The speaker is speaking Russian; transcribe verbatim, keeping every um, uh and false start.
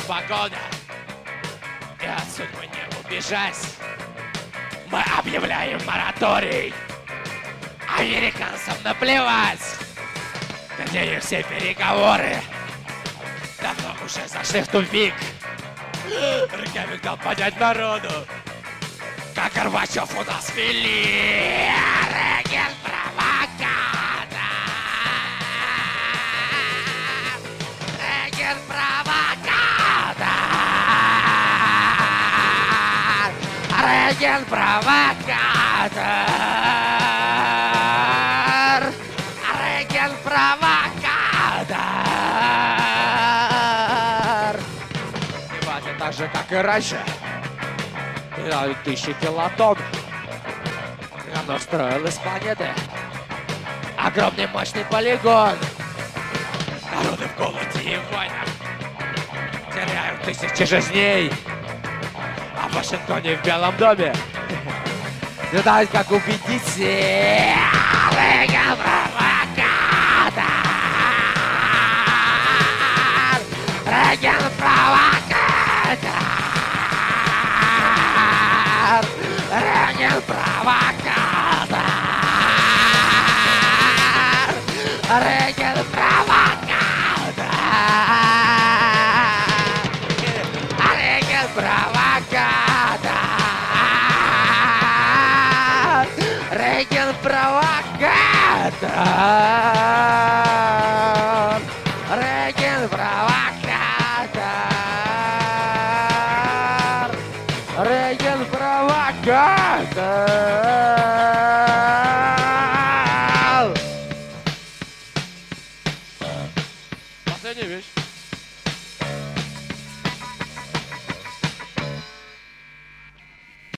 погоня, и от судьбы не убежать. Мы объявляем мораторий. Американцам наплевать. Где их все переговоры давно уже зашли в тупик. Рыкавик дал понять народу, как Горбачев у нас вели. Реген провокатор. Реген провокатор. Реген провокатор. Реген провокатор. И батя так же, как и раньше, и тысячи килотонн. Оно строил из планеты огромный мощный полигон. Народы в голоде и в войнах теряют тысячи жизней. А в Вашингтоне в Белом доме не знают, как убедить. Реген провокатор. Реген провокатор. Реген провокатор. Реген провокатор. Реген провокатор. Реген провокатор. Реген провокатор. Реген провокатор. Последняя вещь.